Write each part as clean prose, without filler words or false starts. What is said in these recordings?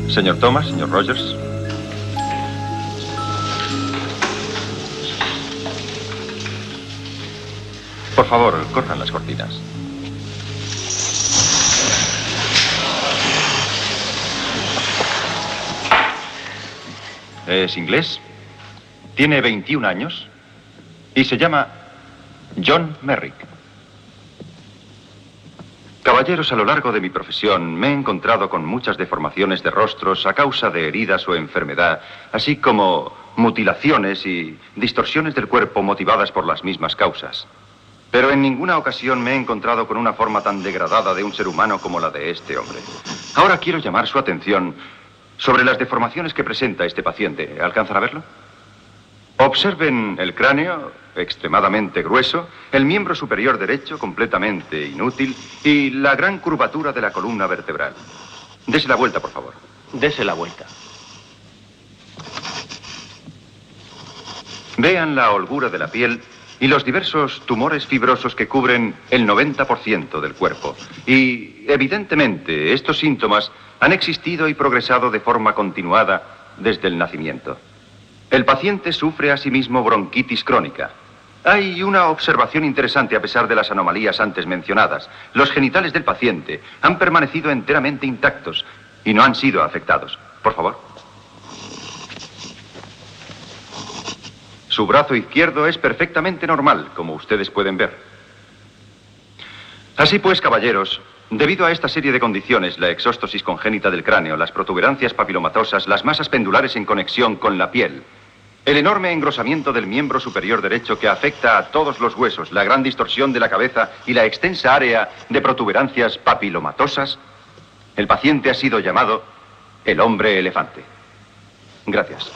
Señor Thomas, señor Rogers. Por favor, corran las cortinas. Es inglés, tiene 21 años y se llama John Merrick. Caballeros, a lo largo de mi profesión me he encontrado con muchas deformaciones de rostros a causa de heridas o enfermedad, así como mutilaciones y distorsiones del cuerpo motivadas por las mismas causas. Pero en ninguna ocasión me he encontrado con una forma tan degradada de un ser humano como la de este hombre. Ahora quiero llamar su atención sobre las deformaciones que presenta este paciente. ¿Alcanzan a verlo? Observen el cráneo, extremadamente grueso, el miembro superior derecho, completamente inútil, y la gran curvatura de la columna vertebral. Dese la vuelta, por favor. Dese la vuelta. Vean la holgura de la piel y los diversos tumores fibrosos que cubren el 90% del cuerpo. Y, evidentemente, estos síntomas han existido y progresado de forma continuada desde el nacimiento. El paciente sufre asimismo bronquitis crónica. Hay una observación interesante a pesar de las anomalías antes mencionadas. Los genitales del paciente han permanecido enteramente intactos y no han sido afectados. Por favor. Su brazo izquierdo es perfectamente normal, como ustedes pueden ver. Así pues, caballeros, debido a esta serie de condiciones, la exóstosis congénita del cráneo, las protuberancias papilomatosas, las masas pendulares en conexión con la piel, el enorme engrosamiento del miembro superior derecho que afecta a todos los huesos, la gran distorsión de la cabeza y la extensa área de protuberancias papilomatosas, el paciente ha sido llamado el hombre elefante. Gracias.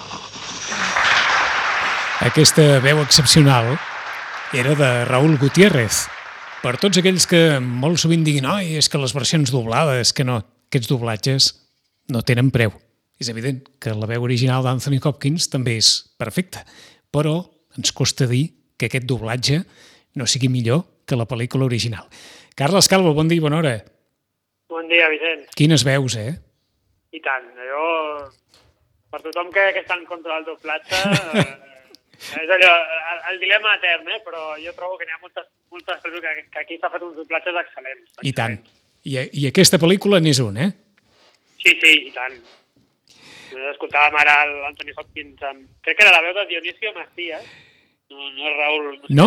Aquesta veu excepcional era de Raúl Gutiérrez. Per tots aquells que molt sovint diguin «Oi, és que les versions doblades, que no, aquests doblatges no tenen preu». És evident que la veu original d'Anthony Hopkins també és perfecta, però ens costa dir que aquest doblatge no sigui millor que la pel·lícula original. Carles Calvo, bon dia i bona hora. Bon dia, Vicent. Quines veus, eh? I tant. Jo, per tothom que està en contra del doblatge, és allò, el dilema etern, però jo trobo que n'hi ha moltes pel·lícules que aquí s'ha fet uns doblatges excel·lents. I tant. I aquesta pel·lícula n'és un, eh? Sí, i tant. Escoltàvem ara l'Anthony Hopkins, crec que era la veu de Dionisio Macías, no és Raúl. No?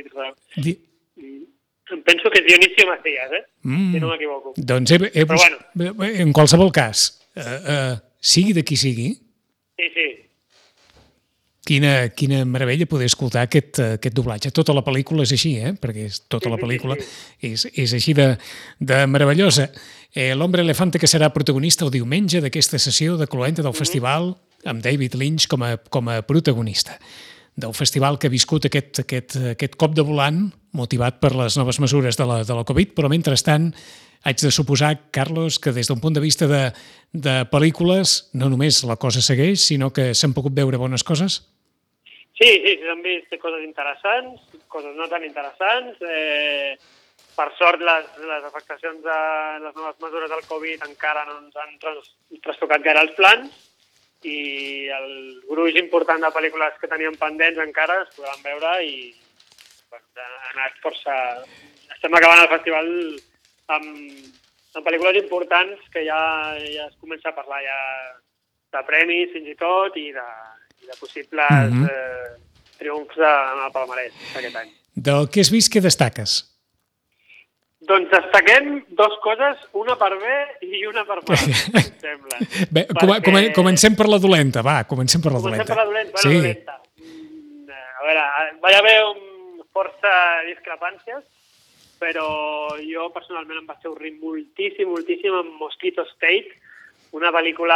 Em penso que és Dionisio Macías, si no m'equivoco. Doncs en qualsevol cas, sigui de qui sigui, sí. Quina meravella poder escoltar aquest doblatge. Tota la pel·lícula és així, perquè tota la pel·lícula és així de meravellosa. L'Hombre Elefante, que serà protagonista el diumenge d'aquesta sessió de Cloenda del festival, amb David Lynch com a protagonista. Del festival que ha viscut aquest cop de volant, motivat per les noves mesures de la Covid, però mentrestant haig de suposar, Carlos, que des d'un punt de vista de pel·lícules no només la cosa segueix, sinó que s'han pogut veure bones coses? Sí, s'han vist coses interessants, coses no tan interessants. Per sort, les afectacions de les noves mesures del Covid encara no ens han trastocat gaire els plans i el gruix important de pel·lícules que teníem pendents encara es podran veure i ha anat força... Estem acabant el festival amb pel·lícules importants que ja es comença a parlar ja de premis fins i tot i de possibles triomfs en el palmarès d'aquest any. Del que has vist, què destaques? Doncs destaquem dues coses, una per bé i una per mal, em sembla. Bé, comencem per la dolenta, va, comencem per la dolenta. Comencem per la dolenta, la dolenta. A veure, va haver força discrepàncies, però jo personalment em vaig avorrir moltíssim amb Mosquito State, una pel·lícula...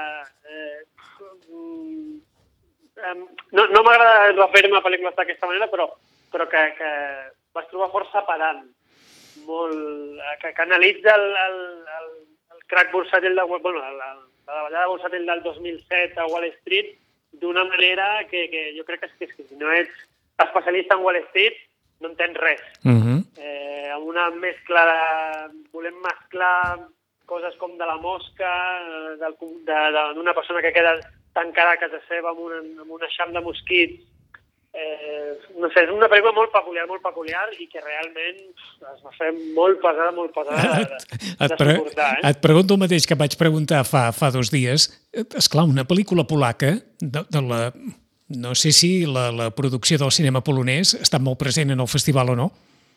No m'agrada referir-me a pel·lícules d'aquesta manera, però que vaig trobar força pedant, que analitza el crack bursátil la davallada bursátil del 2007 a Wall Street d'una manera que jo crec que si no ets especialista en Wall Street no entens res. Amb una mescla volem mesclar coses com de la mosca, d'una persona que queda tancada a casa seva amb un eixam de mosquits. No sé, és una pel·lícula molt peculiar i que realment es va fer molt pesada de suportar. Et pregunto el mateix que vaig preguntar fa 2 dies. Esclar, una pel·lícula polaca de la... No sé si la producció del cinema polonès està molt present en el festival o no.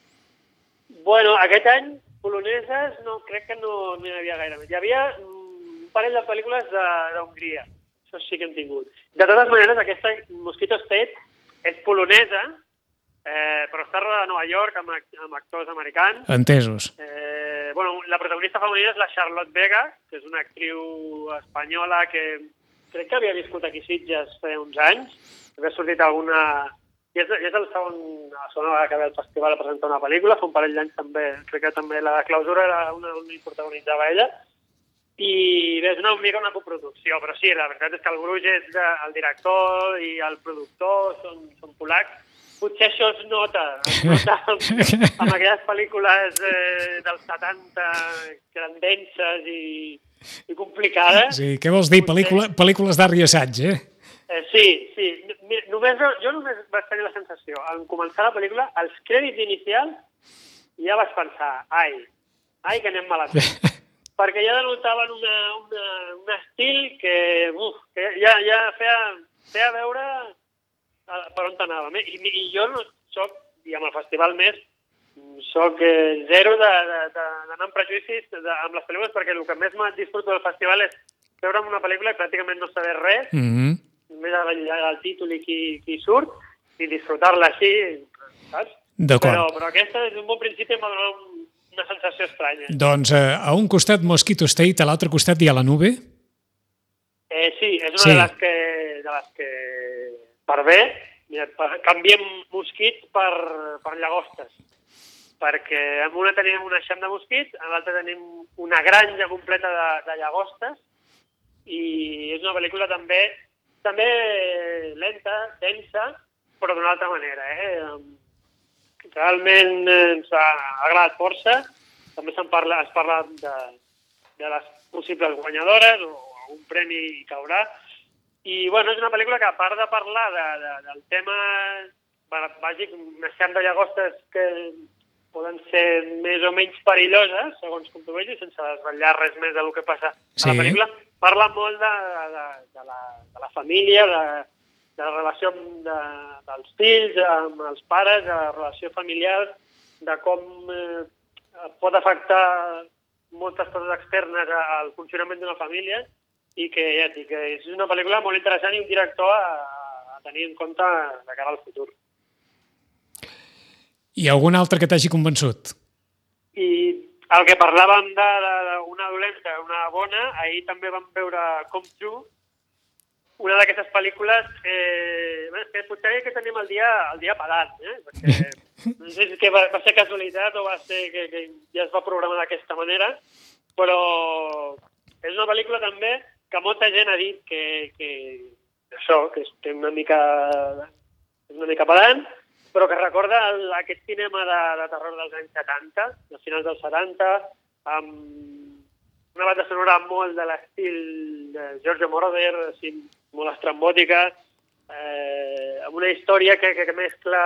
Bueno, aquest any poloneses crec que no n'hi havia gaire més. Hi havia un parell de pel·lícules d'Hongria, això sí que hem tingut. De totes maneres, aquesta Mosquito State és polonesa, però està rodada a Nova York amb actors americans. Entesos. La protagonista femenina és la Charlotte Vega, que és una actriu espanyola que crec que havia viscut aquí a Sitges fa uns anys. Havia sortit alguna... I és la segona vegada que ve al festival a presentar una pel·lícula, fa un parell d'anys també, crec que també la clausura era una on hi protagonitzava ella, i bé, és una coproducció, però sí, la veritat és que el gruix és el director i el productor són polacs. Potser això es nota amb aquelles pel·lícules dels 70 que eren denses i complicades. Sí, què vols dir? Pel·lícules d'art i assaig, eh? Sí. Jo només vaig tenir la sensació, en començar la pel·lícula, els crèdits inicials, ja vaig pensar, ai, que anem malament. Perquè ja denotaven un estil que ja feia veure per on anàvem. I jo no soc, i amb el festival més, soc zero d'anar amb prejudicis amb les pel·lícules, perquè el que més disfruto del festival és veure una pel·lícula i pràcticament no saber res, només el títol i qui surt, i disfrutar-la així, saps? D'acord. Però aquesta, des d'un bon principi, m'ha donat una sensació estranya. Doncs a un costat Mosquito State, a l'altre costat hi ha La Nube? Sí, és una de les que per bé, canviem mosquits per llagostes, perquè en una tenim un eixam de mosquits, en l'altra tenim una granja completa de llagostes, i és una pel·lícula també lenta, densa, però d'una altra manera. Realment ens ha agradat força. També es parla de les possibles guanyadores o un premi hi caurà. I bueno, és una pel·lícula que, a part de parlar del tema bàsic, un eixam de llagostes que poden ser més o menys perilloses, segons com tu vegis, sense desvetllar res més del que passa a la pel·lícula, parla molt de la família, de la relació dels fills amb els pares, de la relació familiar, de com pot afectar moltes coses externes al funcionament d'una família, i que ja et dic, és una pel·lícula molt interessant i un director a tenir en compte de cara al futur. I algun altre que t'hagi convençut? I el que parlàvem d'una dolenta, una bona, ahir també vam veure Come True, una d'aquestes pel·lícules que potser que tenim el dia pedant, perquè no sé si va ser casualitat o va ser que ja es va programar d'aquesta manera, però és una pel·lícula també que molta gent ha dit que té una mica pedant, però que recorda aquest cinema de terror dels anys 70, de finals dels 70, amb una banda sonora molt de l'estil de Giorgio Moroder, així, molt estrambòtica, amb una història que mescla...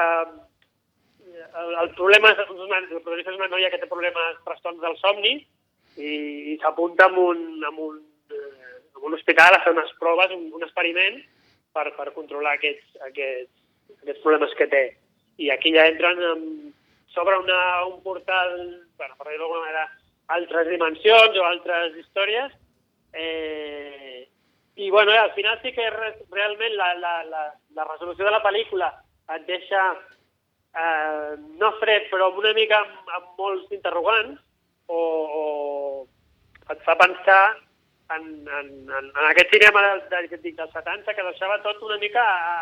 El problema és una noia que té problemes, trastorns del somni, i s'apunta a un hospital a fer unes proves, un experiment, per controlar aquests problemes que té. I aquí ja entren, s'obre un portal, per dir-ho d'alguna manera, altres dimensions o altres històries, i bueno, al final sí que realment la resolució de la pel·lícula et deixa no fred, però una mica amb molts interrogants, o et fa pensar en aquest cinema dels 70 que deixava tot una mica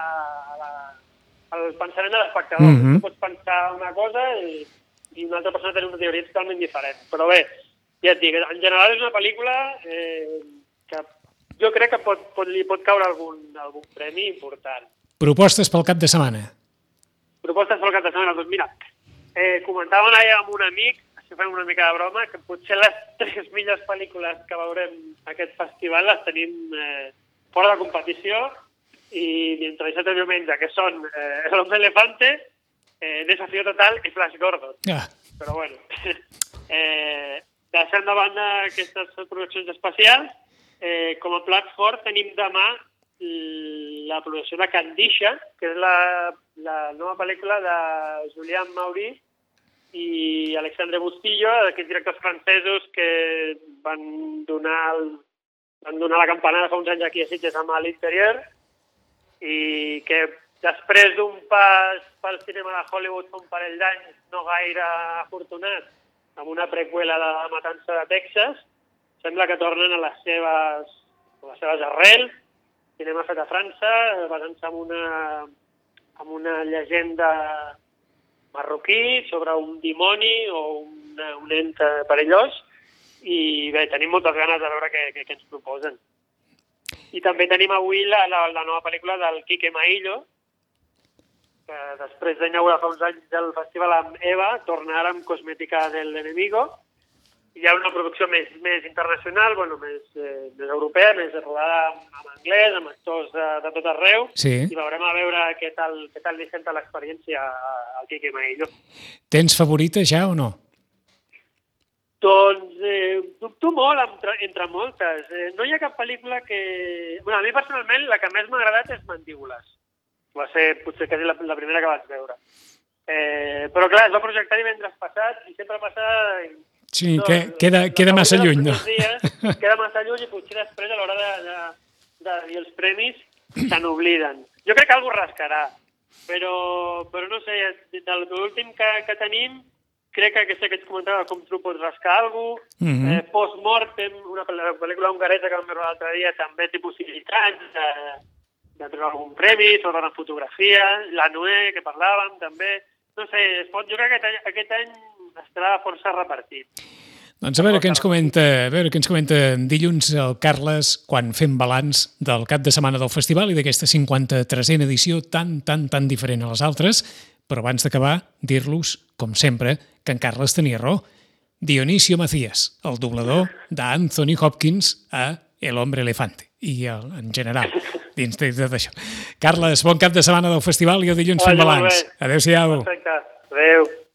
al pensament de l'espectador. Tu pots pensar una cosa i una altra persona té una teoria totalment diferent. Però bé, ja et dic, en general és una pel·lícula que jo crec que li pot caure algun premi important. Propostes pel cap de setmana? Propostes pel cap de setmana? Doncs mira, comentàvem ahir amb un amic, si fem una mica de broma, que potser les 3 millors pel·lícules que veurem aquest festival les tenim fora de competició i entre dissabte i diumenge, que són El Hombre Elefante, Desafío Total i Flash Gordon. Però bueno, deixant de banda aquestes produccions especials, com a plat fort tenim demà la producció de Candisha, que és la nova pel·lícula de Julian Maury i Alexandre Bustillo, d'aquests directors francesos que van donar la campanada fa uns anys aquí a Sitges amb l'Interior i que després d'un pas pel cinema de Hollywood fa un parell d'anys no gaire afortunat, amb una preqüela de La Matança de Texas, sembla que tornen a les seves arrels, cinema fet a França, basant-se en una llegenda marroquí sobre un dimoni o un ent perillós, i bé, tenim moltes ganes de veure què ens proposen. I també tenim avui la nova pel·lícula del Quique Maillo, que després d'inaugurar fa uns anys del festival amb Eva, torna ara amb Cosmética del Enemigo. Hi ha una producció més internacional, més europea, més rodada en anglès, amb actors de tot arreu, i veurem a veure què tal li senta l'experiència al Quique Maillo. Tens favorita ja o no? Doncs dubto molt entre moltes. No hi ha cap pel·lícula que... A mi personalment la que més m'ha agradat és Mandíbules. Va ser potser quasi la primera que vaig veure. Però clar, es va projectar divendres passat i sempre passa... Sí, queda massa lluny, no? Queda massa lluny i potser després a l'hora de dir els premis se n'obliden. Jo crec que algú rascarà, però no sé, de l'últim que tenim, crec que aquesta que ets comentava, Com tu pots rascar algú, Postmortem, una pel·lícula hongaresa que vam veure l'altre dia, també té possibilitats de treure algun premi, sobre una fotografia, La Noé, que parlàvem, també. No sé, jo crec que aquest any estarà força repartit. Doncs a veure què ens comenta dilluns el Carles quan fem balanç del cap de setmana del festival i d'aquesta 53a edició tan diferent a les altres, però abans d'acabar, dir-los, com sempre, que en Carles tenia raó. Dionisio Macías, el doblador d'Anthony Hopkins a El Hombre Elefante i en general, dins d'això. Carles, bon cap de setmana del festival i el dilluns fem balanç. Adéu-siau. Perfecte. Adéu.